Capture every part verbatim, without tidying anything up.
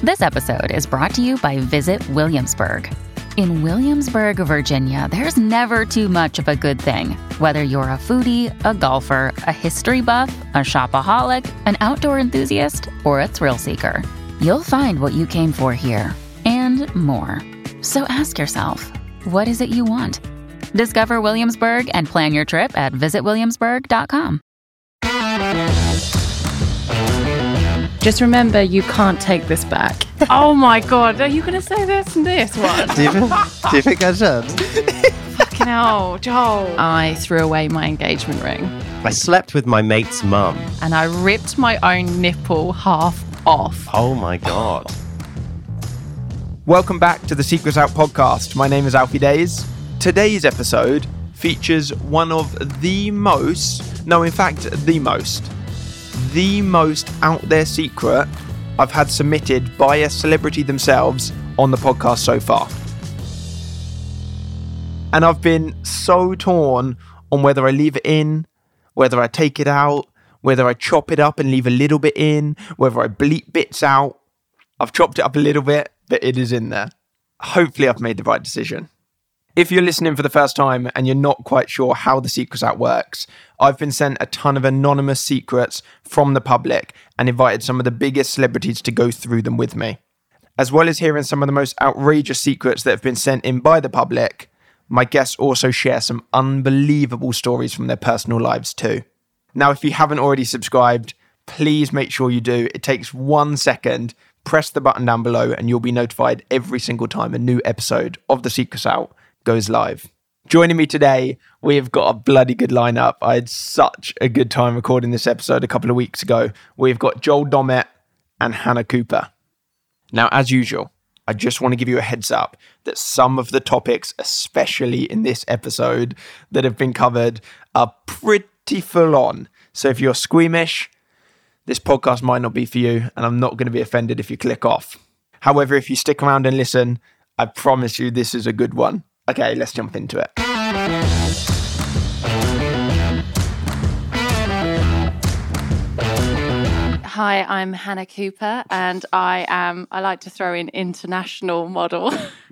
This episode is brought to you by Visit Williamsburg. In Williamsburg, Virginia, there's never too much of a good thing. Whether you're a foodie, a golfer, a history buff, a shopaholic, an outdoor enthusiast, or a thrill seeker, you'll find what you came for here and more. So ask yourself, what is it you want? Discover Williamsburg and plan your trip at visit williamsburg dot com. Just remember, you can't take this back. Oh my God, are you going to say this and this one? Do you, do you think I should? Fucking hell, Joel. I threw away my engagement ring. I slept with my mate's mum. And I ripped my own nipple half off. Oh my God. Welcome back to the Secrets Out podcast. My name is Alfie Days. Today's episode features one of the most, no, in fact, the most, the most out there secret I've had submitted by a celebrity themselves on the podcast so far. And I've been so torn on whether I leave it in, whether I take it out, whether I chop it up and leave a little bit in, whether I bleep bits out. I've chopped it up a little bit, but it is in there. Hopefully I've made the right decision. If you're listening for the first time and you're not quite sure how the Secrets Out works, I've been sent a ton of anonymous secrets from the public and invited some of the biggest celebrities to go through them with me. As well as hearing some of the most outrageous secrets that have been sent in by the public, my guests also share some unbelievable stories from their personal lives too. Now, if you haven't already subscribed, please make sure you do. It takes one second. Press the button down below and you'll be notified every single time a new episode of The Secrets Out goes live. Joining me today, we've got a bloody good lineup. I had such a good time recording this episode a couple of weeks ago. We've got Joel Dommett and Hannah Cooper. Now, as usual, I just want to give you a heads up that some of the topics, especially in this episode, that have been covered are pretty full on. So if you're squeamish, this podcast might not be for you, and I'm not going to be offended if you click off. However, if you stick around and listen, I promise you this is a good one. Okay, let's jump into it. Hi, I'm Hannah Cooper, and I am, I like to throw in international model.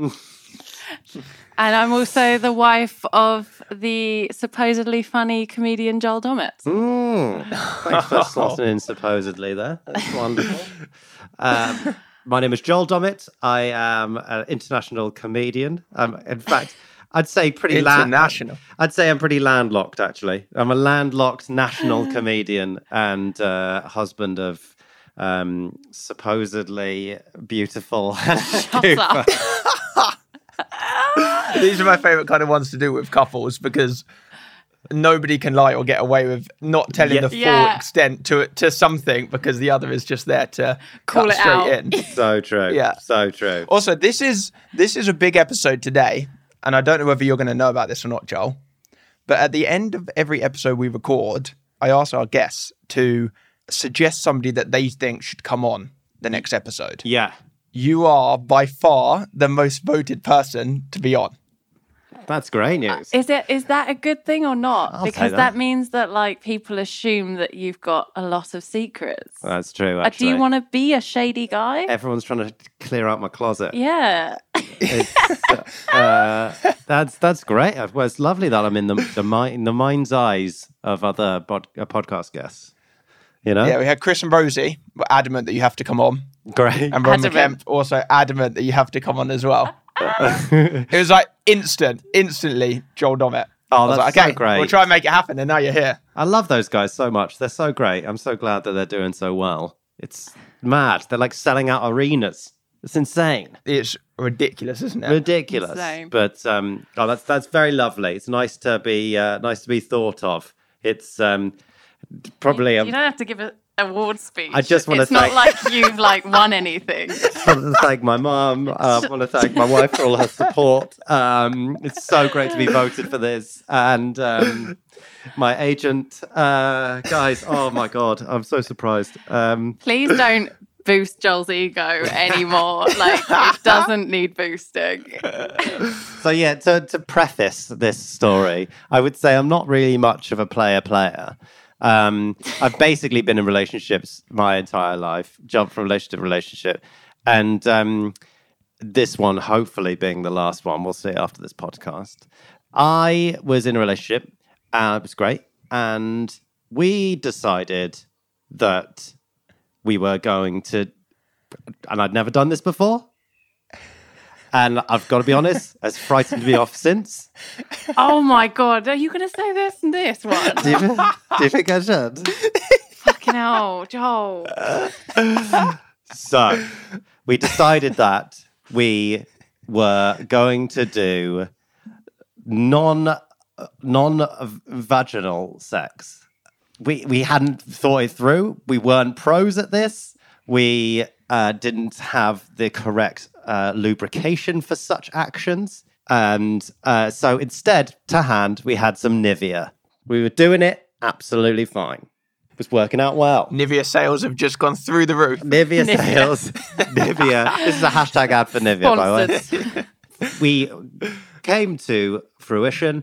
And I'm also the wife of the supposedly funny comedian Joel Dommett. Mm. Thanks for slotting in supposedly there. That's wonderful. Um, my name is Joel Dommett. I am an international comedian. Um, in fact, I'd say pretty international. La- I'd say I'm pretty landlocked, actually. I'm a landlocked national comedian and uh, husband of um, supposedly beautiful. Shut up. These are my favourite kind of ones to do with couples because nobody can lie or get away with not telling yeah. the full yeah. extent to to something because the other is just there to call cut it straight out. in. So true. Yeah. So true. Also, this is this is a big episode today, and I don't know whether you're going to know about this or not, Joel, but at the end of every episode we record, I ask our guests to suggest somebody that they think should come on the next episode. Yeah. You are by far the most voted person to be on. That's great news. Is it? Is that a good thing or not? I'll Because say that. that. means that like people assume that you've got a lot of secrets. That's true, Uh, actually. do you want to be a shady guy? Everyone's trying to clear out my closet. Yeah. It's, uh, that's that's great. Well, it's lovely that I'm in the the, mi- in the mind's eyes of other pod- uh, podcast guests. You know? Yeah, we had Chris and Rosie were adamant that you have to come on. Great. And Ron Adamant. McKemp also adamant that you have to come on as well. It was like instant, instantly Joel Dommett. Oh, I was that's like, okay, so great. we'll try and make it happen, and now you're here. I love those guys so much. They're so great. I'm so glad that they're doing so well. It's mad. They're like selling out arenas. It's insane. It's ridiculous, isn't it? Ridiculous. Insane. But um, oh, that's that's very lovely. It's nice to be uh, nice to be thought of. It's um, probably You, um, you don't have to give an award speech. I just wanna It's not thank- like you've like won anything. I want to thank my mum. Uh, I want to thank my wife for all her support. Um, it's so great to be voted for this. And um, my agent, uh, guys, oh my God, I'm so surprised. Um, Please don't boost Joel's ego anymore. Like, it doesn't need boosting. so yeah, to, to preface this story, I would say I'm not really much of a player player. Um, I've basically been in relationships my entire life, jumped from relationship to relationship. And um, this one, hopefully being the last one, we'll see after this podcast. I was in a relationship, and it was great. And we decided that we were going to, and I'd never done this before. And I've got to be honest, it's frightened me off since. Oh my God, are you going to say this and this one? Do you, do you think I should? Fucking hell, Joel. So we decided that we were going to do non non vaginal sex. We we hadn't thought it through. We weren't pros at this. We uh, didn't have the correct uh, lubrication for such actions, and uh, so instead, to hand, we had some Nivea. We were doing it absolutely fine. It was working out well. Nivea sales have just gone through the roof. Nivea, Nivea. sales. Nivea. This is a hashtag ad for Nivea, by the way. We came to fruition.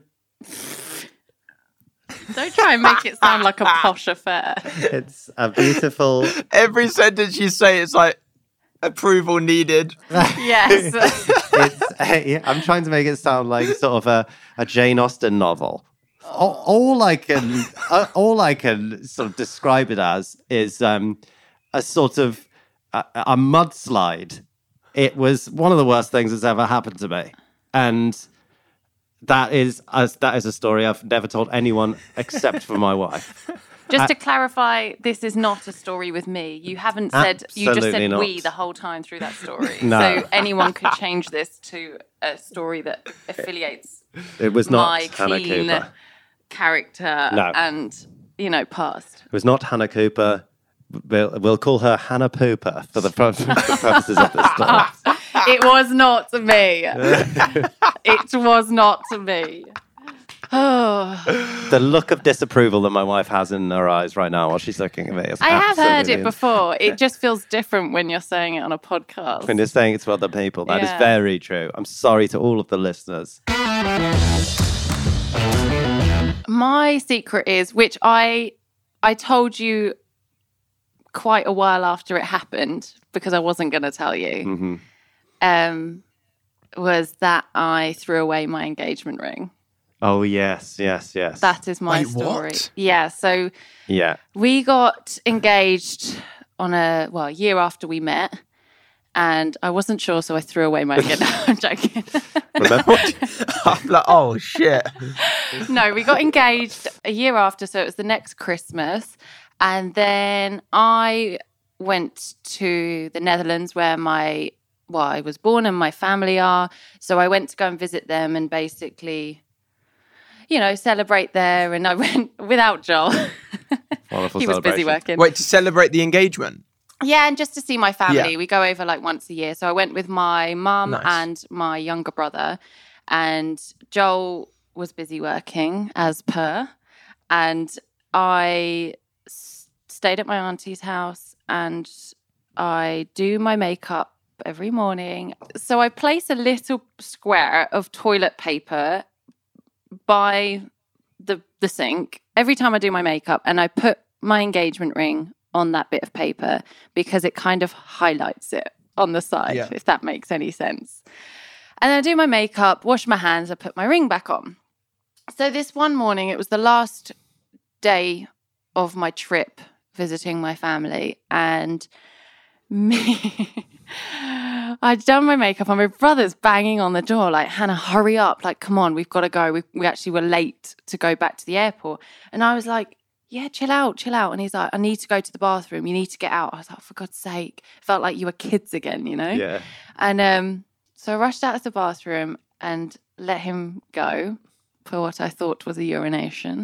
Don't try and make it sound like a posh affair. It's a beautiful... Every sentence you say is like, approval needed. Yes. It's a, I'm trying to make it sound like sort of a, a Jane Austen novel. All, all I can, uh, all I can sort of describe it as is um, a sort of a, a mudslide. It was one of the worst things that's ever happened to me, and that is a, that is a story I've never told anyone except for my wife. Just Uh, to clarify, this is not a story with me. You haven't said, you just Absolutely said not. we the whole time through that story. No. So anyone could change this to a story that affiliates It was not my Hannah keen Cooper. character No. and, you know, past. It was not Hannah Cooper. We'll, we'll call her Hannah Pooper for the, pur- for the purposes of this story. It was not me. It was not me. Oh. The look of disapproval that my wife has in her eyes right now while she's looking at me. Is I have heard absolutely- it before. It just feels different when you're saying it on a podcast. When you're saying it to other people, that is Yeah. very true. I'm sorry to all of the listeners. My secret is, which I I told you quite a while after it happened because I wasn't going to tell you, Mm-hmm. um, was that I threw away my engagement ring. Oh, yes, yes, yes. That is my Wait, story. what? Yeah, so yeah. we got engaged on a, well, a year after we met. And I wasn't sure, so I threw away my... No, I'm joking. Remember? I'm like, oh, shit. No, we got engaged a year after, so it was the next Christmas. And then I went to the Netherlands where my, well, I was born and my family are. So I went to go and visit them and basically, you know, celebrate there. And I went without Joel. Wonderful He was busy celebration. working. Wait, to celebrate the engagement? Yeah, and just to see my family. Yeah. We go over like once a year. So I went with my mum Nice. and my younger brother. And Joel was busy working as per. And I s- stayed at my auntie's house and I do my makeup every morning. So I place a little square of toilet paper by the the sink every time I do my makeup, and I put my engagement ring on that bit of paper because it kind of highlights it on the side, Yeah. if that makes any sense. And I do my makeup, wash my hands, I put my ring back on. So this one morning, it was the last day of my trip visiting my family, and me, I'd done my makeup and my brother's banging on the door like, Hannah, hurry up. Like, come on, we've got to go. We, we actually were late to go back to the airport. And I was like, yeah, chill out, chill out. And he's like, I need to go to the bathroom. You need to get out. I was like, for God's sake. Felt like you were kids again, you know? Yeah. And um, so I rushed out of the bathroom and let him go for what I thought was a urination.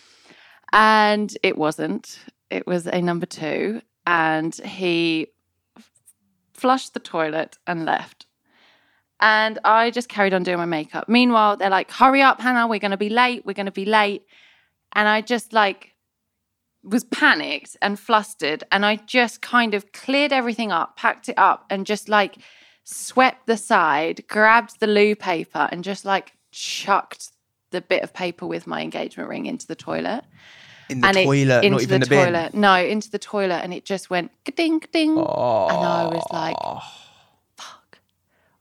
And it wasn't. It was a number two. And he f- flushed the toilet and left. And I just carried on doing my makeup. Meanwhile, they're like, hurry up, Hannah, we're going to be late. We're going to be late. And I just like was panicked and flustered. And I just kind of cleared everything up, packed it up, and just like swept the side, grabbed the loo paper and just like chucked the bit of paper with my engagement ring into the toilet. In the and it- toilet, into not even the the bin. toilet. No, into the toilet, and it just went ka-ding, ka-ding. Oh. And I was like,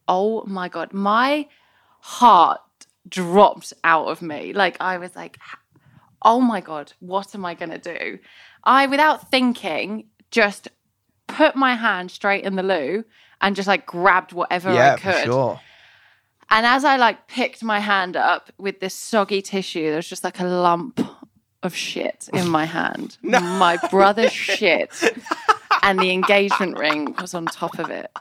oh my God, my heart dropped out of me. Like, I was like, oh my God, what am I going to do? I, without thinking, just put my hand straight in the loo and just like grabbed whatever yeah, I could. for sure. And as I like picked my hand up with this soggy tissue, there was just like a lump of shit in my hand. No. My brother's shit. And the engagement ring was on top of it.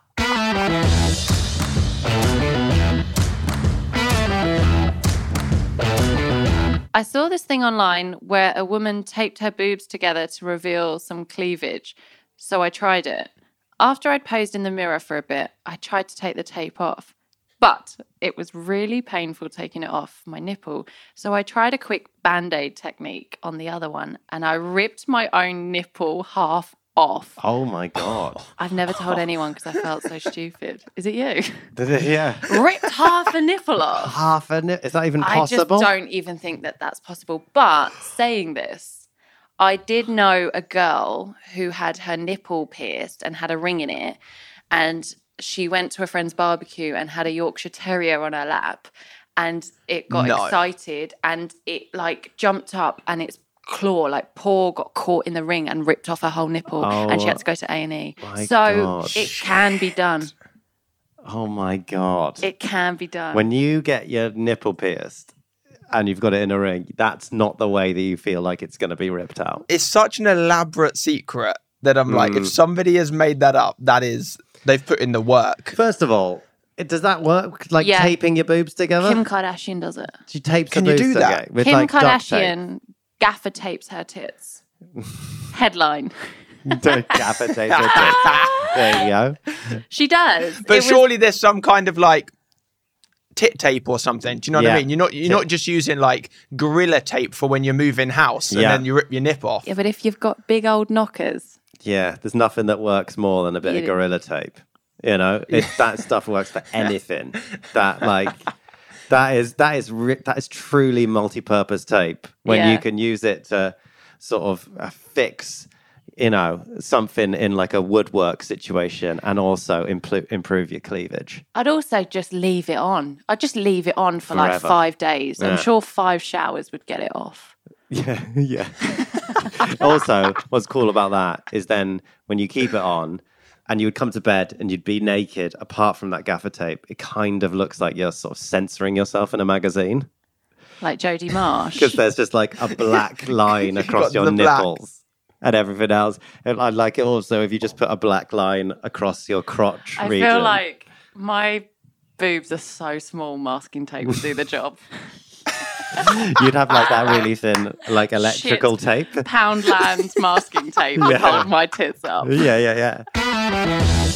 I saw this thing online where a woman taped her boobs together to reveal some cleavage. So I tried it. After I'd posed in the mirror for a bit, I tried to take the tape off. But it was really painful taking it off my nipple. So I tried a quick Band-Aid technique on the other one, and I ripped my own nipple half off. Oh my God. I've never told anyone because I felt so stupid. Is it you? Did it, yeah. Ripped half a nipple off. Half a nip. Is that even possible? I just don't even think that that's possible. But saying this, I did know a girl who had her nipple pierced and had a ring in it, and she went to a friend's barbecue and had a Yorkshire Terrier on her lap, and it got No. excited and it like jumped up and its claw, like paw, got caught in the ring and ripped off her whole nipple, Oh, and she had to go to A and E. my So God. it can be done. Oh my God. It can be done. When you get your nipple pierced and you've got it in a ring, that's not the way that you feel like it's going to be ripped out. It's such an elaborate secret that I'm like, Mm. if somebody has made that up, that is, they've put in the work. First of all, it, does that work? Like Yeah. taping your boobs together? Kim Kardashian does it. she tapes Can the you boobs do that? together with Kim like duct tape. Kardashian gaffer tapes her tits. Headline. Gaffer tape her tits. There you go. She does. But It was- surely there's some kind of like tit tape or something. Do you know what Yeah. I mean? You're not you're Tit- not just using like gorilla tape for when you're moving house and Yeah. then you rip your nip off. Yeah, but if you've got big old knockers, Yeah, there's nothing that works more than a bit You of do. gorilla tape. You know, it, that stuff works for anything. That like that is that is ri- that is truly multi-purpose tape when Yeah. you can use it to sort of uh, fix, you know, something in like a woodwork situation and also impl- improve your cleavage. I'd also just leave it on. I'd just leave it on for like Forever. five days. Yeah. I'm sure five showers would get it off. Yeah, yeah. Also, what's cool about that is then when you keep it on and you would come to bed and you'd be naked, apart from that gaffer tape, it kind of looks like you're sort of censoring yourself in a magazine Like Jodie Marsh. because there's just like a black line across got your the black. nipples and everything else. And I like it also if you just put a black line across your crotch I region. feel like my boobs are so small, masking tape would do the job. You'd have like that really thin, like electrical tape. Poundland masking tape would Yeah. hold my tits up. Yeah, yeah, yeah.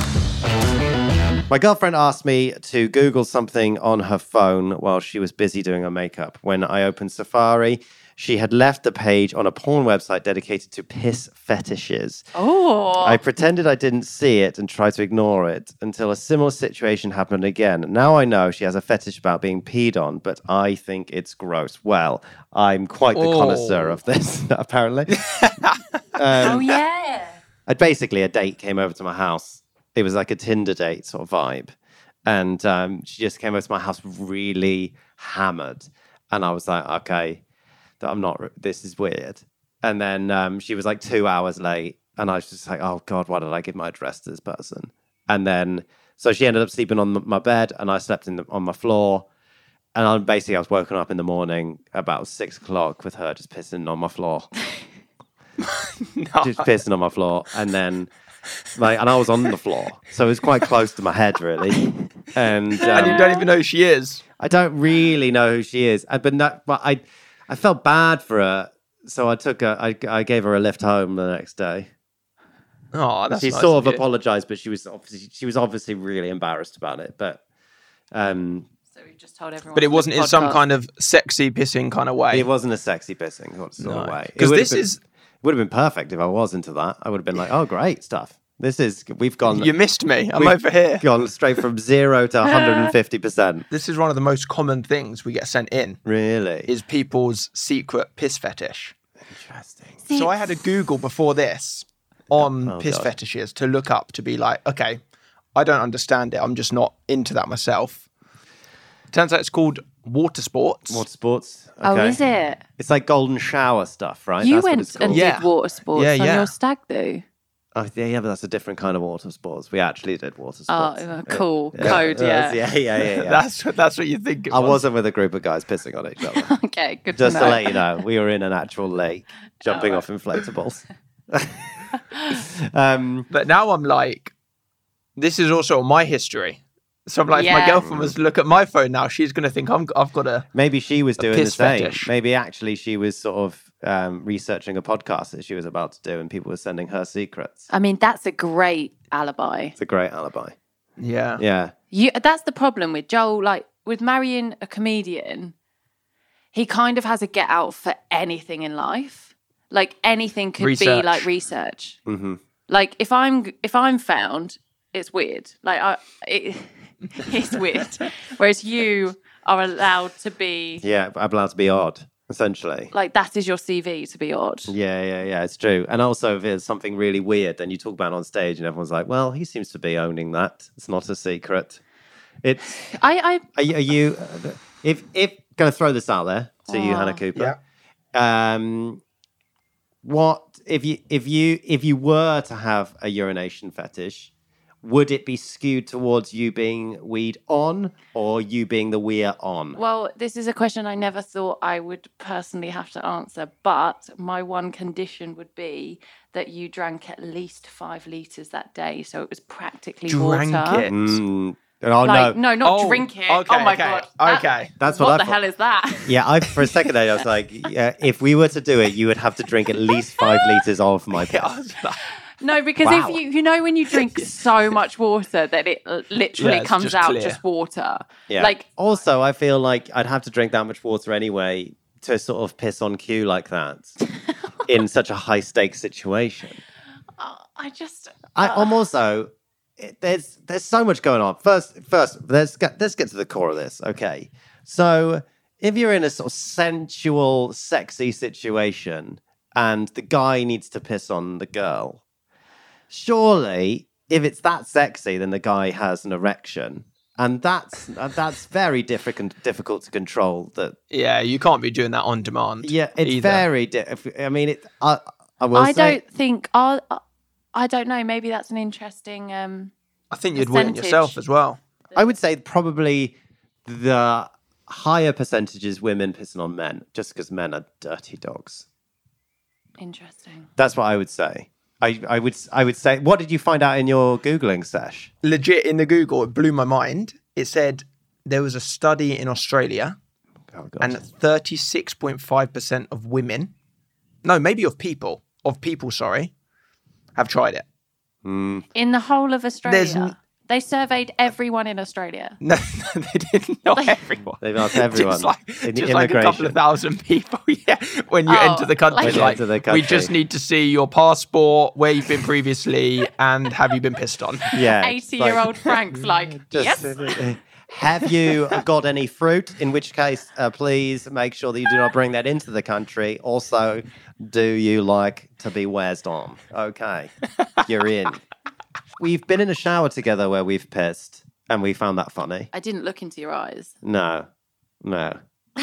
My girlfriend asked me to Google something on her phone while she was busy doing her makeup. When I opened Safari, she had left a page on a porn website dedicated to piss fetishes. Oh, I pretended I didn't see it and tried to ignore it until a similar situation happened again. Now I know she has a fetish about being peed on, but I think it's gross. Well, I'm quite the Oh. connoisseur of this, apparently. oh yeah. I basically, a date came over to my house. It was like a Tinder date sort of vibe. And um, she just came over to my house really hammered. And I was like, okay, that I'm not, this is weird. And then um, she was like two hours late. And I was just like, oh God, why did I give my address to this person? And then, so she ended up sleeping on the, my bed and I slept in the, on my floor. And I basically, I was woken up in the morning about six o'clock with her just pissing on my floor. No. Just pissing on my floor. And then, like, and I was on the floor. So it was quite close to my head, really. And, um, And you don't even know who she is. I don't really know who she is, Uh, but no, but I, I felt bad for her, so I took her. I, I gave her a lift home the next day. Oh, that's she nice sort of you. apologized, but she was obviously she was obviously really embarrassed about it. But um, So we just told everyone. But it on this wasn't in some podcast. kind of sexy pissing kind of way. it wasn't a sexy pissing sort of No. way. It 'Cause would have this been- is- would have been perfect if I was into that. I would have been like, oh, great stuff. This is we've gone. You missed me. I'm we've over here. Gone straight from zero to one hundred fifty percent. This is one of the most common things we get sent in Really is people's secret piss fetish. interesting. So I had a Google before this on Oh, piss God. fetishes to look up to be like, okay, I don't understand it. I'm just not into that myself. Turns out it's called water sports. Water sports. Oh, Okay. is it? It's like golden shower stuff, right? You That's what went it's and called. Yeah. did water sports Yeah, on yeah. your stag do. Oh, yeah, yeah, but that's a different kind of water sports. We actually did water Oh, sports. uh, cool. Yeah. Code, yeah. Yeah, yeah, yeah, yeah. That's that's what you think it I was. wasn't with a group of guys pissing on each other. Okay, good Just to to know. let you know, we were in an actual lake, jumping Oh. off inflatables. um, But now I'm like, this is also my history. So I'm like, if my Yeah. girlfriend was to look at my phone now, she's going to think I'm, I've got a... maybe she was doing the piss same. fetish. Maybe actually she was sort of um, researching a podcast that she was about to do, and people were sending her secrets. I mean, that's a great alibi. It's a great alibi. Yeah. Yeah. You, that's the problem with Joel. Like with marrying a comedian, he kind of has a get out for anything in life. Like anything could be Research. like research. hmm Like if I'm if I'm found, it's weird. Like I, it, it's weird. Whereas you are allowed to be Yeah, I'm allowed to be odd, essentially. like that is your C V to be odd. Yeah, yeah, yeah, it's true. And also, if it's something really weird, then you talk about it on stage, and everyone's like, "Well, he seems to be owning that. It's not a secret." It's I, I are you, are you if if going to throw this out there to you, Oh. Hannah Cooper? Um, what if you if you if you were to have a urination fetish? Would it be skewed towards you being weed on or you being the weir on? Well, this is a question I never thought I would personally have to answer, but my one condition would be that you drank at least five litres that day, so it was practically Drank water. it. Mm. Oh Like, no. no, not Oh, drink it. okay, oh my okay, god. That- okay. That's what, what I the thought. hell is that? Yeah, I for a second there I was like, yeah, if we were to do it, you would have to drink at least five liters of my piss. I was like, No, because Wow. if you you know when you drink so much water that it uh, literally Yeah, it's comes just out clear. just water. Yeah. Like Also, I feel like I'd have to drink that much water anyway to sort of piss on cue like that in such a high stakes situation. uh, I just I, uh, I'm also it, there's there's so much going on. First, first let's get let's get to the core of this. Okay, so if you're in a sort of sensual, sexy situation and the guy needs to piss on the girl, surely if it's that sexy, then the guy has an erection, and that's that's very difficult difficult to control. That yeah, you can't be doing that on demand. yeah, it's either. very. Di- I mean, it. I, I will I say. don't think I I don't know. Maybe that's an interesting. Um, I think you'd win it Percentage. yourself as well. I would say probably the higher percentage is women pissing on men, just because men are dirty dogs. interesting. That's what I would say. I, I would I would say. What did you find out in your googling sesh? Legit in the Google, it blew my mind. It said there was a study in Australia Oh God. and thirty-six point five percent of women, no, maybe of people, of people, sorry, have tried it. Mm. In the whole of Australia, There's n- they surveyed everyone in Australia. No, no they didn't. Not everyone. They've asked everyone. Just like, in just like a couple immigration. of thousand people. Yeah, when you Oh, enter the country, like- When you like, enter the we country. just need to see your passport, where you've been previously, and have you been pissed on? Yeah, it's like- Eighty-year-old Frank's like, Just- yes. Have you got any fruit? In which case, uh, please make sure that you do not bring that into the country. Also, do you like to be wezzed on? Okay, you're in. We've been in a shower together where we've pissed, and we found that funny. I didn't look into your eyes. No, no.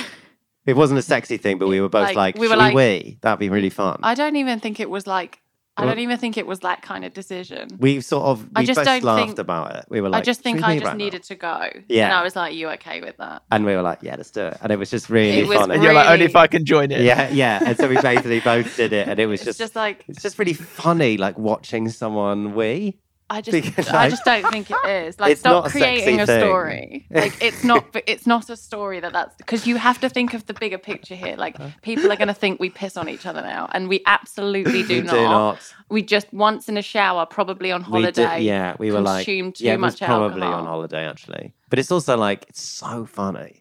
It wasn't a sexy thing, but we were both Like, like, we were should like- we wee? That'd be really fun. I don't even think it was like. I Well- don't even think it was that kind of decision. we sort of, I we just both don't laughed think- about it. We were like, I just "Should think we I wee just right now?" needed to go. Yeah. And I was like, you okay with that? And we were like, yeah, let's do it. And it was just really It was funny. And you're like, only Really? if I can join it. Yeah, yeah. And so we basically both did it, and it was It's just, just like it's just really funny, like watching someone wee. I just Because, I like, just don't think it is. Like it's stop not a sexy creating a thing. story. Like it's not it's not a story that that's because you have to think of the bigger picture here. Like people are going to think we piss on each other now and we absolutely do We not. do not. We just once in a shower, probably on We did, holiday. yeah, we were like, consumed too yeah, it was much probably alcohol. on holiday actually. But it's also like, it's so funny.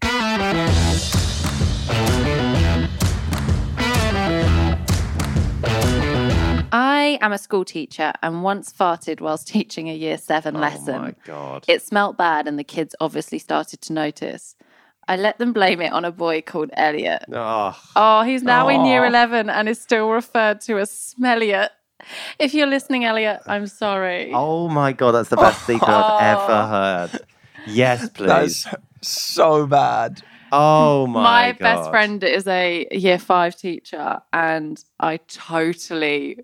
I am a school teacher and once farted whilst teaching a year seven lesson. Oh my God. It smelt bad and the kids obviously started to notice. I let them blame it on a boy called Elliot. Oh, Oh, he's now in year Aw. eleven and is still referred to as Smelliot. If you're listening, Elliot, I'm sorry. Oh my God, that's the best secret I've ever heard. Yes, please. That's so bad. Oh my, My God. best friend is a year five teacher, and I totally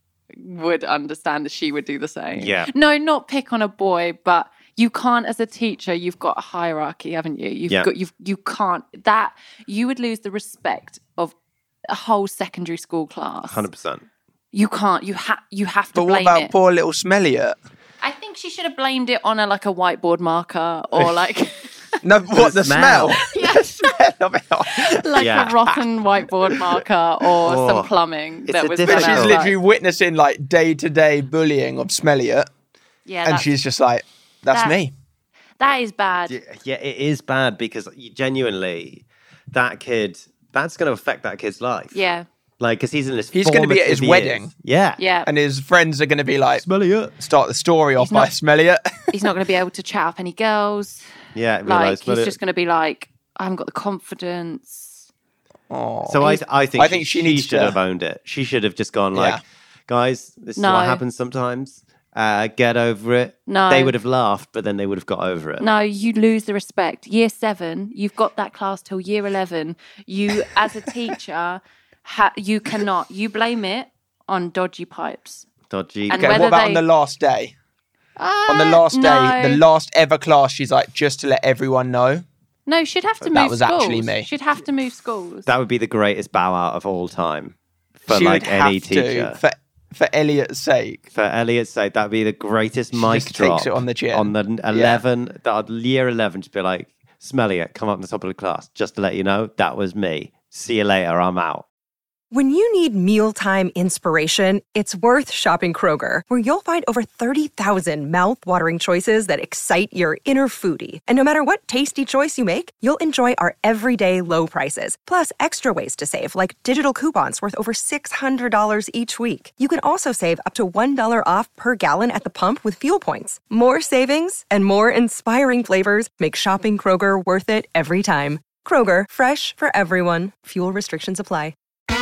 would understand that she would do the same. Yeah. No, not pick on a boy, but you can't, as a teacher, you've got a hierarchy, haven't you? You've Yeah. got you've you can't that you would lose the respect of a whole secondary school class. one hundred percent. You can't. You have you have to But what blame about it. poor little Smelliot? I think she should have blamed it on a like a whiteboard marker or like No, what, the smell. smell? The smell of it. like Yeah. a rotten whiteboard marker or Oh. some plumbing It's that a was difficult- done She's outside. literally witnessing like day-to-day bullying of Smelliot, yeah, and that's- she's just like, that's that- me. that is bad. Yeah, yeah, it is bad because you- genuinely, that kid, that's going to affect that kid's life. Yeah, Like, because he's in this He's gonna be at his formative wedding. years. Yeah. yeah. And his friends are going to be like, Smelly it. start the story off He's by not- Smelliot. He's not going to be able to chat up any girls. Yeah, Like realise, he's smell it. just going to be like, I haven't got the confidence. Oh. So I, he's- I think I think she needs should to- have owned it. She should have just gone like, Yeah. guys, this is No. what happens sometimes. Uh, get over it. No. They would have laughed, but then they would have got over it. No, you lose the respect. Year seven, you've got that class till year eleven. You, as a teacher, ha- you cannot. You blame it on dodgy pipes. Dodgy. And Okay, whether what about they- on the last day? On the Uh, last day, no. the last ever class, she's like, just to let everyone know. No, she'd have to move That was schools. actually me. She'd have to move schools. That would be the greatest bow out of all time for she like would any have teacher. to, for, for Elliot's sake. For Elliot's sake, that would be the greatest She mic just drop takes it on the chin. on the eleven, the year eleven. Just be like, Smelly it, come up the top of the class, just to let you know that was me. See you later. I'm out. When you need mealtime inspiration, it's worth shopping Kroger, where you'll find over thirty thousand mouth-watering choices that excite your inner foodie. And no matter what tasty choice you make, you'll enjoy our everyday low prices, plus extra ways to save, like digital coupons worth over six hundred dollars each week. You can also save up to one dollar off per gallon at the pump with fuel points. More savings and more inspiring flavors make shopping Kroger worth it every time. Kroger, fresh for everyone. Fuel restrictions apply.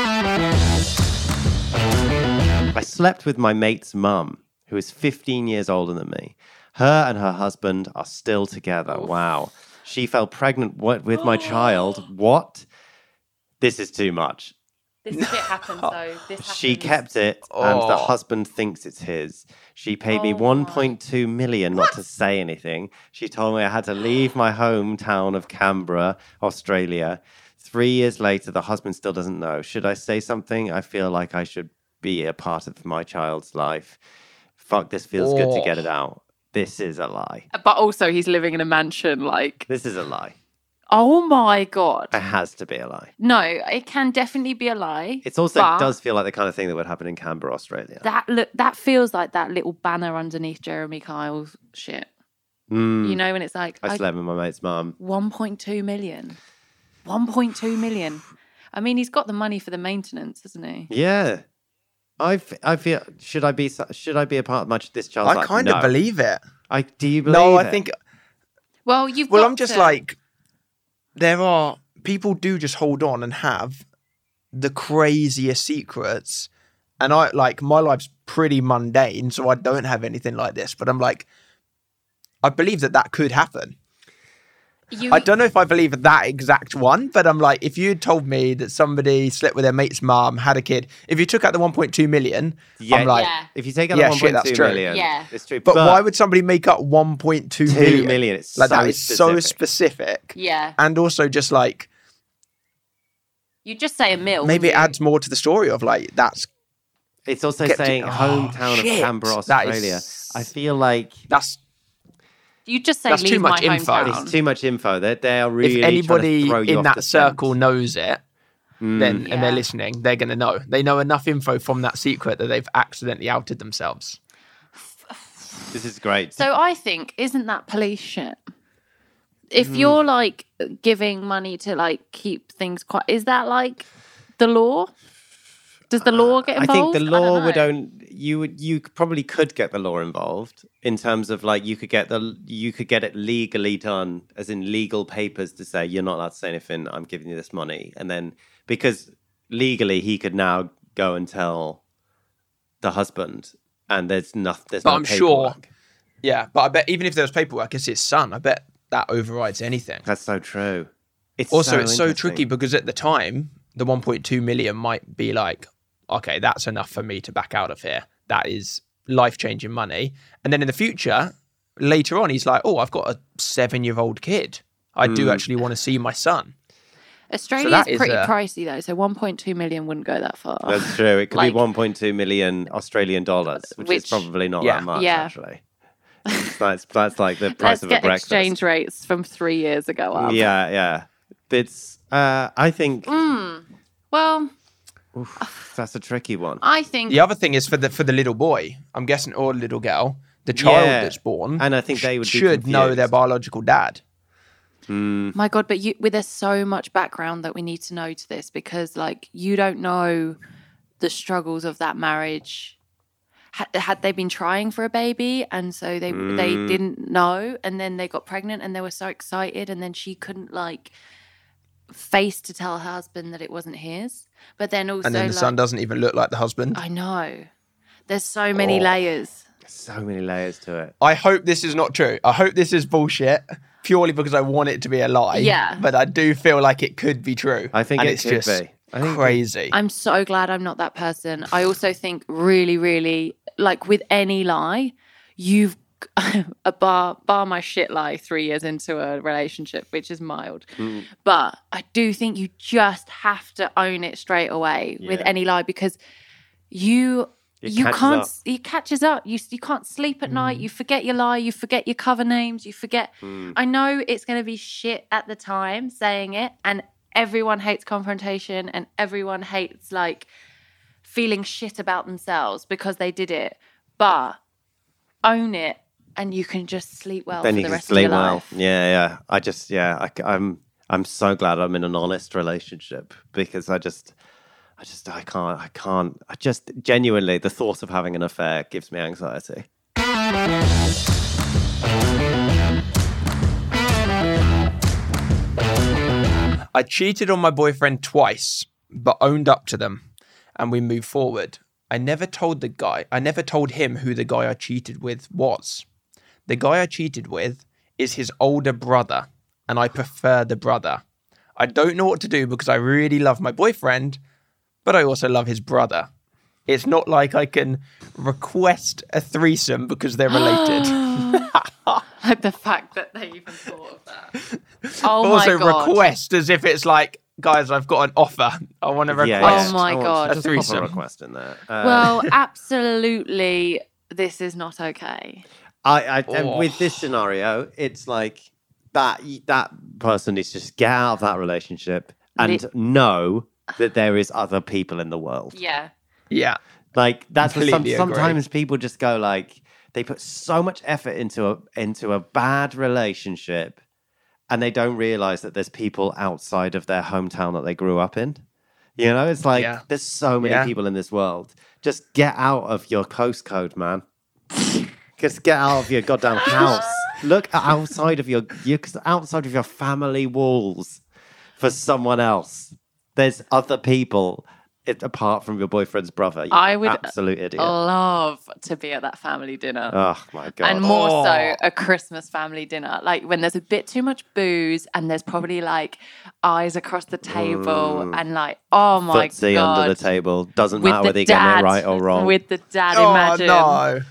I slept with my mate's mum, who is fifteen years older than me. Her and her husband are still together. Wow. She fell pregnant w- with my child. What? This is too much. This shit happens, though. This She happens. kept it, and the Oh. husband thinks it's his. She paid me Oh one point two million not to say anything. She told me I had to leave my hometown of Canberra, Australia. Three years later, the husband still doesn't know. Should I say something? I feel like I should be a part of my child's life. Fuck, this feels good to Oh. get it out. This is a lie. But also, he's living in a mansion. Like, This is a lie. oh my God. It has to be a lie. No, it can definitely be a lie. It's also but does feel like the kind of thing that would happen in Canberra, Australia. That look, that feels like that little banner underneath Jeremy Kyle's shit. Mm. You know, when it's like I I- slept with my mate's mum. one point two million. one point two million. I mean, he's got the money for the maintenance, hasn't he? Yeah. I, f- I feel should I be so- should I be a part of my this child's I life? kind No. of believe it. I do you believe No, I it? think. Well, you've Well, got I'm just to- like, there are people do just hold on and have the craziest secrets, and I like my life's pretty mundane, so I don't have anything like this. But I'm like, I believe that that could happen. you, I don't know if I believe that exact one, but I'm like, if you had told me that somebody slept with their mate's mum, had a kid, if you took out the one point two million, Yeah, I'm like, yeah. if you take out Yeah, the shit, one point that's two true. million, Yeah. it's true. but, why would somebody make up one point two two million? million? It's Like so that is so specific. specific, yeah, and also just like you just say a mil. maybe it wouldn't you? adds more to the story of like that's It's also Kept it- saying oh, hometown of shit. Canberra, That Australia. is- I feel like that's You just say That's leave too much my info. hometown. it's too much info. They they are really if trying to anybody throw you in off that the scent. circle knows it, Mm. then and Yeah. they're listening, they're gonna know. They know enough info from that secret that they've accidentally outed themselves. This is great. So I think, isn't that police shit? If Mm-hmm. you're like giving money to like keep things quiet, is that like the law? Does the law get I involved? think the law don't would know. own you would you probably could get the law involved in terms of like you could get the you could get it legally done as in legal papers to say you're not allowed to say anything, I'm giving you this money, and then because legally he could now go and tell the husband, and there's nothing. There's But no I'm sure. paperwork. Yeah, but I bet even if there was paperwork, it's his son. I bet that overrides anything. That's so true. It's Also, so it's so interesting. tricky because at the time, the one point two million might be like, okay, that's enough for me to back out of here. That is life-changing money. And then in the future, later on, he's like, oh, I've got a seven-year-old kid. I do Mm. actually want to see my son. Australia that is is pretty a- pricey though, so one point two million wouldn't go that far. That's true. It could Like- be one point two million Australian dollars, which, Which- is probably not yeah. that much, Yeah. actually. that's that's like the price Let's of get a breakfast. exchange rates from three years ago up. Yeah, yeah. It's. Uh, I think Mm. Well, oof, that's a tricky one. I think The other thing is for the for the little boy, I'm guessing, or little girl, the child Yeah. that's born, And I think they would be should know their confused. biological dad. my God, but you, with there's so much background that we need to know to this because, like, you don't know the struggles of that marriage. Had, had they been trying for a baby, and so they they Mm. didn't know, and then they got pregnant, and they were so excited, and then she couldn't like face to tell her husband that it wasn't his. But then also, And then the like, son doesn't even look like the husband. I know. There's so many Oh. layers. So many layers to it. I hope this is not true. I hope this is bullshit purely because I want it to be a lie. Yeah. But I do feel like it could be true. I think and it it's could just be. I think crazy. I'm so glad I'm not that person. I also think really, really, like with any lie, you've a bar bar my shit lie three years into a relationship, which is mild. Mm. But I do think you just have to own it straight away with Yeah. any lie because you It you catches can't up. it catches up. You you can't sleep at night. You forget your lie. You forget your cover names. You forget. Mm. I know it's going to be shit at the time saying it, and everyone hates confrontation, and everyone hates like feeling shit about themselves because they did it. But own it, and you can just sleep well Then for you the can rest sleep of your well. life. Yeah, yeah. I just, yeah. I, I'm, I'm so glad I'm in an honest relationship because I just, I just, I can't, I can't. I just genuinely, the thought of having an affair gives me anxiety. I cheated on my boyfriend twice, but owned up to them, and we moved forward. I never told the guy, I never told him who the guy I cheated with was. The guy I cheated with is his older brother, and I prefer the brother. I don't know what to do because I really love my boyfriend, but I also love his brother. It's not like I can request a threesome because they're related. Like the fact that they even thought of that. Oh also my god! request as if it's like, guys, I've got an offer. I want to Yeah, request. Oh my I want God. Just a threesome. proper request in there. Um, Well, absolutely, this is not okay. I, I and Oh. with this scenario, it's like that that person needs to just get out of that relationship and Lit- know that there is other people in the world. Yeah. Yeah. Like that's what some, Completely agree. sometimes people just go like they put so much effort into a into a bad relationship and they don't realize that there's people outside of their hometown that they grew up in. You know, it's like Yeah. there's so many Yeah. people in this world. Just get out of your postcode, man. Just get out of your goddamn house. Look outside of your you outside of your family walls for someone else. There's other people it, apart from your boyfriend's brother. You I would absolute idiot. love to be at that family dinner. Oh my god! And more Oh. so a Christmas family dinner. Like when there's a bit too much booze and there's probably like eyes across the table Mm. and like, oh my Footsie God. under the table. Doesn't With matter the whether you get dad, it right or wrong. With the dad, Oh, imagine. no.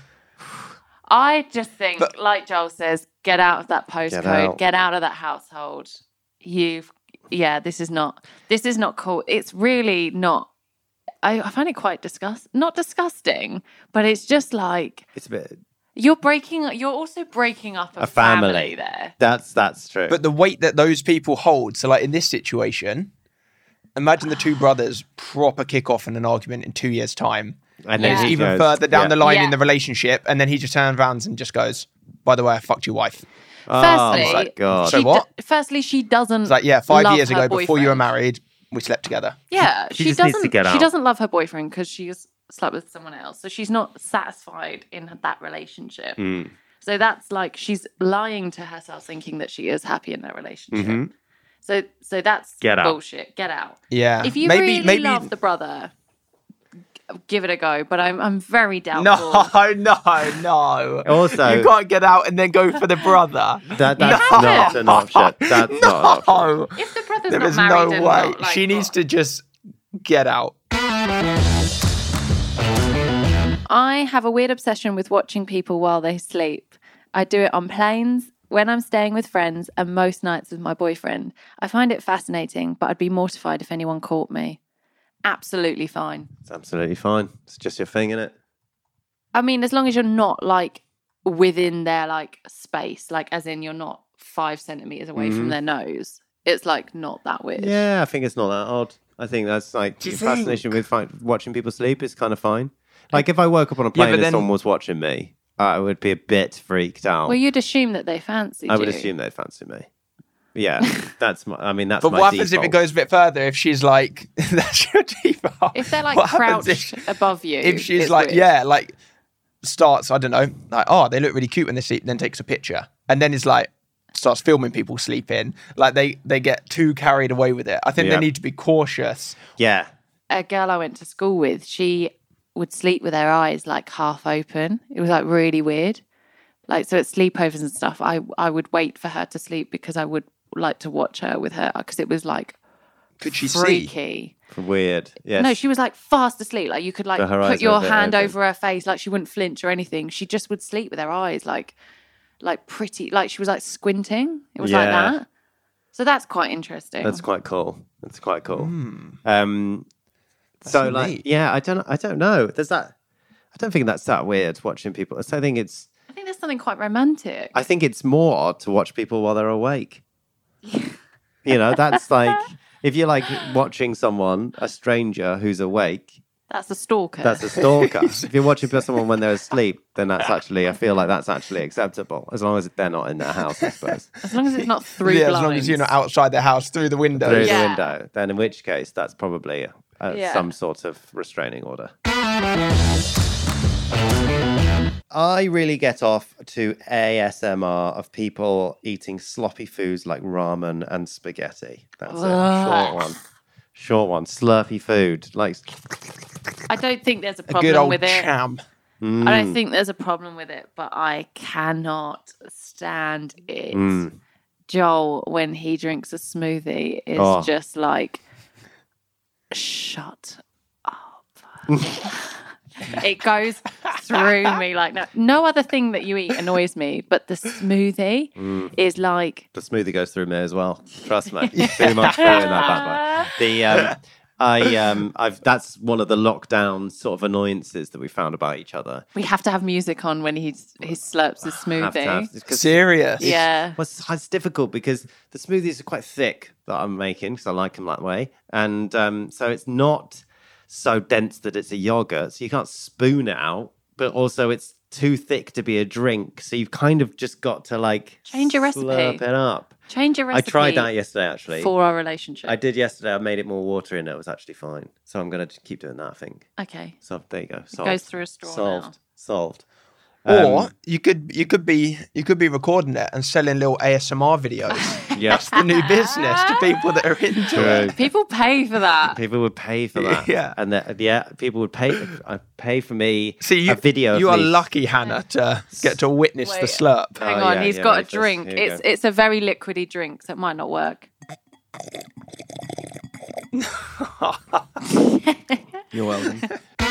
I just think, But- like Joel says, get out of that postcode, out. get out of that household. You've, yeah, this is not, this is not cool. It's really not. I, I find it quite disgust, not disgusting, but it's just like It's a bit. you're breaking. You're also breaking up a, A family. family there. That's that's true. But the weight that those people hold, so like in this situation, imagine the two brothers proper kick off in an argument in two years' time. and Yeah. then he Even goes, further down yeah. the line Yeah. in the relationship, and then he just turns around and just goes, by the way, I fucked your wife. Oh Firstly, my god! So She what? d- firstly, she doesn't. It's like, yeah, five love years her ago, before you were boyfriend. married, we slept together. Yeah, She she, just needs doesn't. to get She out. doesn't love her boyfriend because she's slept with someone else, so she's not satisfied in that relationship. Mm. So that's like she's lying to herself, thinking that she is happy in that relationship. Mhm. So, so that's Get out. bullshit. Get out. Yeah. If you maybe, really maybe, love the brother, give it a go, but I'm I'm very doubtful. No, no, no. Also- you can't get out and then go for the brother. That, that's No. not an option. That's not an option. No, If the brother's there not is married no and way. not, like, She needs what- to just get out. I have a weird obsession with watching people while they sleep. I do it on planes, when I'm staying with friends, and most nights with my boyfriend. I find it fascinating, but I'd be mortified if anyone caught me. Absolutely fine. It's absolutely fine. It's just your thing, innit? I mean, as long as you're not like within their like space, like as in you're not five centimeters away Mm-hmm. from their nose, it's like not that weird. Yeah, I think it's not that odd. I think that's like you fascination with fi- watching people sleep is kind of fine. Like if I woke up on a plane but and then- someone was watching me, I would be a bit freaked out. Well, you'd assume that they fancied I would you. assume they'd fancy me. Yeah, that's my. I mean, that's But my what happens if default. it goes a bit further? If she's like, that's your default. If they're like What happens crouched if- above you, If she's it's like, weird. yeah, like starts, I don't know, like, oh, they look really cute when they sleep, then takes a picture. And then is like, starts filming people sleeping. Like they, they get too carried away with it. I think Yeah. they need to be cautious. Yeah, A girl I went to school with, she would sleep with her eyes like half open. It was like really weird. Like so at sleepovers and stuff, I I would wait for her to sleep because I would like to watch her with her because it was like Could she see? freaky. weird. Yes. No, she was like fast asleep. Like you could like But her eyes put were your a bit hand open. over her face, like she wouldn't flinch or anything. She just would sleep with her eyes like like pretty, like she was like squinting. It was like Yeah. that. So that's quite interesting. That's quite cool. That's quite cool. Hmm. Um, so neat. like, yeah, I don't, I don't know. There's that. I don't think that's that weird watching people. I think it's. I think there's something quite romantic. I think it's more odd to watch people while they're awake. You know, that's like if you're like watching someone, a stranger who's awake, That's a stalker. that's a stalker. If you're watching someone when they're asleep, then that's actually, I feel like that's actually acceptable, as long as they're not in their house, I suppose. as long as it's not through Yeah, blinds. as long as you're not outside the house through the window. Through Yeah. the window, then in which case that's probably uh, Yeah. some sort of restraining order. I really get off to A S M R of people eating sloppy foods like ramen and spaghetti. That's it. Short one. Short one. Slurpy food. Like I don't think there's a A problem good old with it. cham. I Mm. don't think there's a problem with it, but I cannot stand it. Mm. Joel, when he drinks a smoothie, is Oh. just like, shut up. It goes through me like no, no other thing that you eat annoys me, but the smoothie Mm. is like, The smoothie goes through me as well. Trust me. Too much food in that bad boy. The um, I um, I've that's one of the lockdown sort of annoyances that we found about each other. we have to have music on when he's, he slurps his Have smoothie. to have- 'cause Serious. Yeah. Well, it's, it's difficult because the smoothies are quite thick that I'm making because I like them that way, and um, so it's not so dense that it's a yogurt, so you can't spoon it out, but also it's too thick to be a drink, so you've kind of just got to like Change your recipe. slurp it up. Change your I recipe. tried that yesterday actually. for our relationship. I did yesterday. I made it more watery and it was actually fine. So I'm going to keep doing that, I think. Okay. So there you go. Solved. Goes through a straw Solved. now. Solved. Or Um, you could you could be you could be recording it and selling little A S M R videos. yes. The new business to people that are into it. People pay for that. People would pay for that. Yeah. And that, yeah, people would pay uh, pay for me See, you, a video you of are me. lucky, Hannah, to get to witness the Wait. slurp. Hang Oh, on, yeah, he's yeah, got wait a first. drink. Here you It's go. it's a very liquidy drink, so it might not work. You're welcome.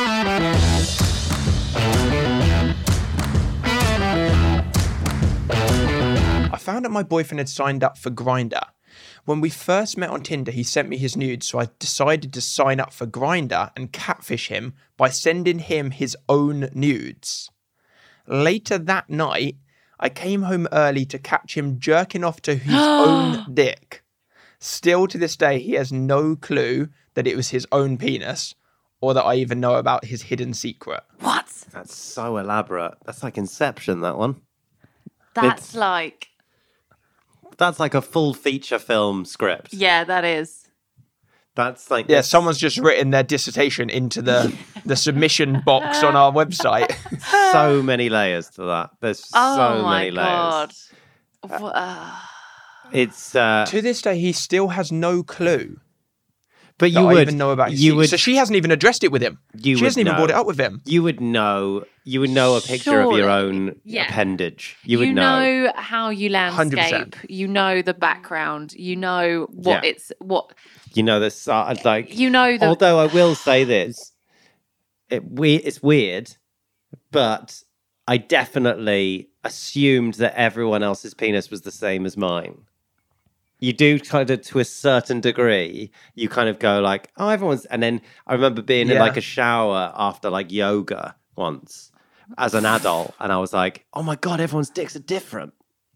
I found out my boyfriend had signed up for Grindr. When we first met on Tinder, he sent me his nudes, so I decided to sign up for Grindr and catfish him by sending him his own nudes. Later that night, I came home early to catch him jerking off to his own dick. Still to this day, he has no clue that it was his own penis or that I even know about his hidden secret. What? That's so elaborate. That's like Inception, that one. That's It's- like That's like a full feature film script. yeah, that is. That's like Yeah, someone's just written their dissertation into the, the submission box on our website. so many layers to that. There's Oh so my many god. layers. Wha- uh, It's uh, To this day, he still has no clue. But that you I would even know about his you secret. would So she hasn't even addressed it with him. You she would hasn't even know. brought it up with him. You would know. You would know a picture of your Surely. own Yeah. appendage. You You, would know. know how you one hundred landscape. percent. You know the background. You know what Yeah. it's what You know this. Uh, like you know the Although I will say this, it we it's weird, but I definitely assumed that everyone else's penis was the same as mine. You do kind of, to a certain degree, you kind of go like, oh, everyone's... And then I remember being in Yeah. like a shower after like yoga once as an adult, and I was like, oh my God, everyone's dicks are different.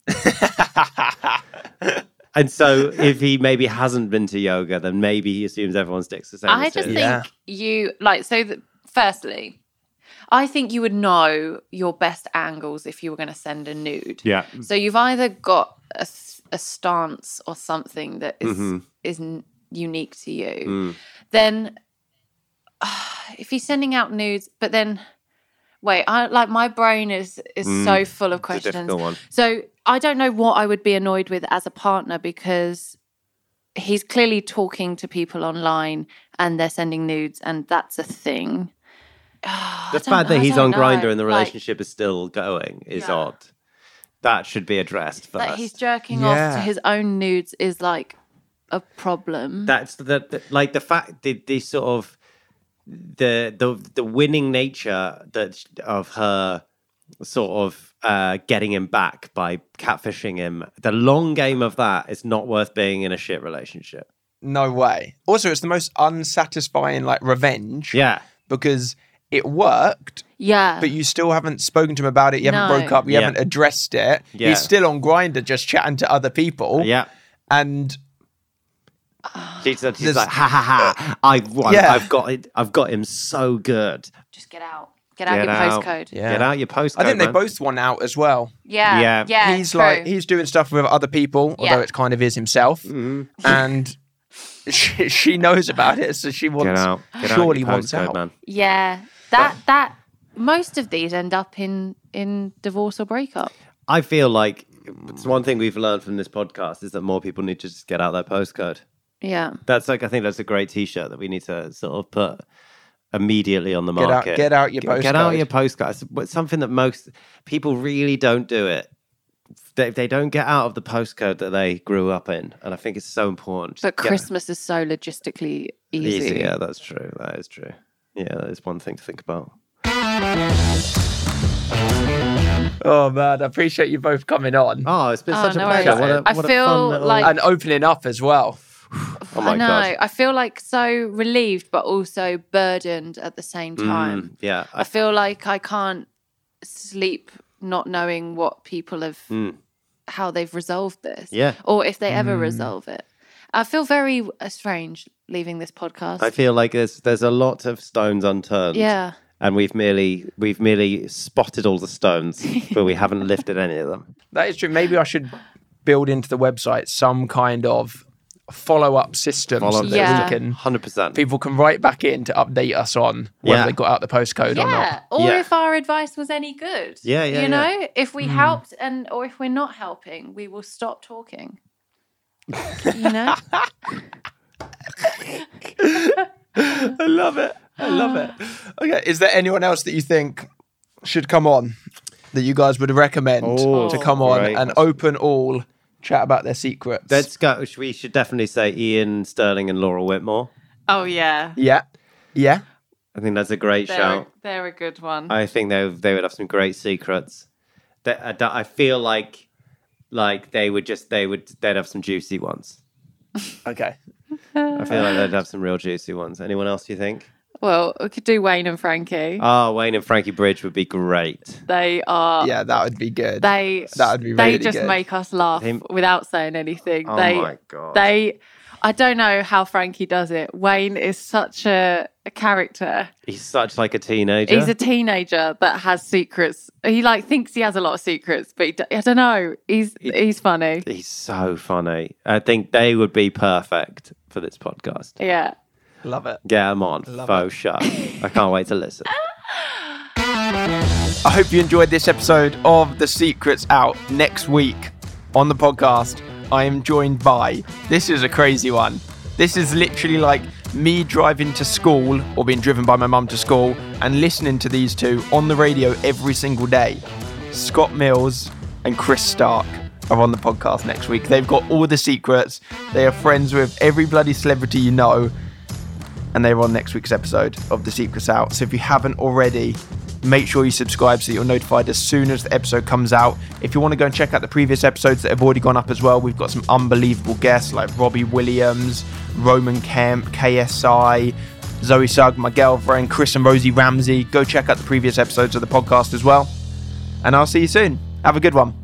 And so if he maybe hasn't been to yoga, then maybe he assumes everyone's dick's the same I as just his. think Yeah. you like so that firstly, I think you would know your best angles if you were going to send a nude. Yeah. So you've either got a, s- a stance or something that is Mhm. is n- unique to you. Mm. Then if he's sending out nudes, but then wait, I like my brain is is Mm. so full of It's a questions. difficult one. So I don't know what I would be annoyed with as a partner because he's clearly talking to people online and they're sending nudes and that's a thing. Oh, The I don't- fact that I he's don't on know. Grindr and the Like, relationship is still going is Yeah. odd. That should be addressed first. that he's jerking off Yeah. to his own nudes is like a problem. That's the, the like the fact the, the sort of the the the winning nature that of her sort of uh, getting him back by catfishing him. The long game of that is not worth being in a shit relationship. No way. Also, it's the most unsatisfying like revenge. Yeah. Because it worked, yeah. but you still haven't spoken to him about it. You haven't No. broke up. You Yeah. haven't addressed it. Yeah. He's still on Grindr, just chatting to other people. Yeah. And She's, she's There's- like, ha ha ha! I've won. Yeah. I've got it. I've got him so good. Just get out. Get out Get your out. postcode. Yeah. Get out your postcode. I think they man. both won out as well. Yeah. Yeah. Yeah. he's true. like he's doing stuff with other people, Yeah. although it kind of is himself, Mm-hmm. and she, she knows about it, so she wants Get out. Get out surely your wants postcode, out. man. Yeah. That that most of these end up in in divorce or breakup. I feel like it's one thing we've learned from this podcast is that more people need to just get out their postcode. Yeah. That's like I think that's a great T-shirt that we need to sort of put immediately on the Get out- market. get out your Get- Get out postcode. your postcode. It's it's something that most people really don't do it. They, they don't get out of the postcode that they grew up in, and I think it's so important. But Get- Christmas is so logistically easy. easy. Yeah, that's true. That is true. Yeah, that is one thing to think about. Oh man, I appreciate you both coming on Oh, it's been Oh, such no a pleasure. worries. What a, I what a feel fun little- like- and opening up as well. oh my I know. god. I feel like so relieved, but also burdened at the same time. Mm, yeah, I feel like I can't sleep not knowing what people have, Mm. how they've resolved this. Yeah. Or if they ever resolve it. I feel very uh, strange leaving this podcast. I feel like there's there's a lot of stones unturned. Yeah. And we've merely we've merely spotted all the stones, but we haven't lifted any of them. That is true. Maybe I should build into the website some kind of follow-up system Follow so up that Yeah. we can Hundred percent. people can write back in to update us on whether Yeah. they got out the postcode or Yeah. not. Or Yeah. if our advice was any good. Yeah, yeah, You yeah. know, if we helped and or if we're not helping, we will stop talking. You know? I love it. I love it. Okay, is there anyone else that you think should come on that you guys would recommend Oh, to come on great. and open all, chat about their secrets? Let's go. We should definitely say Ian Sterling and Laura Whitmore. Oh yeah. yeah, yeah. I think that's a great They're, shout. they're a good one. I think they they would have some great secrets. That I don't- I feel like like they would just they would they'd have some juicy ones. Okay. I feel like they'd have some real juicy ones. Anyone else? Do you think? Well, we could do Wayne and Frankie. Oh, Wayne and Frankie Bridge would be great. They are. Yeah, that would be good. They. That would be They really just good. make us laugh They- without saying anything. Oh they. my God. They. I don't know how Frankie does it. Wayne is such a, a character. He's such like a teenager. He's a teenager that has secrets. He like thinks he has a lot of secrets, but he, d- I don't know. He's he's funny. He's so funny. I think they would be perfect for this podcast. Yeah. Love it. Get them on. Love Faux show. I can't wait to listen. I hope you enjoyed this episode of The Secrets Out. Next week on the podcast, I am joined by, this is a crazy one. This is literally like me driving to school or being driven by my mum to school and listening to these two on the radio every single day. Scott Mills and Chris Stark are on the podcast next week. They've got all the secrets. They are friends with every bloody celebrity you know. And they're on next week's episode of The Secrets Out. So if you haven't already, make sure you subscribe so that you're notified as soon as the episode comes out. If you want to go and check out the previous episodes that have already gone up as well, we've got some unbelievable guests like Robbie Williams, Roman Kemp, K S I, Zoe Sugg, my girlfriend, Chris and Rosie Ramsey. Go check out the previous episodes of the podcast as well. And I'll see you soon. Have a good one.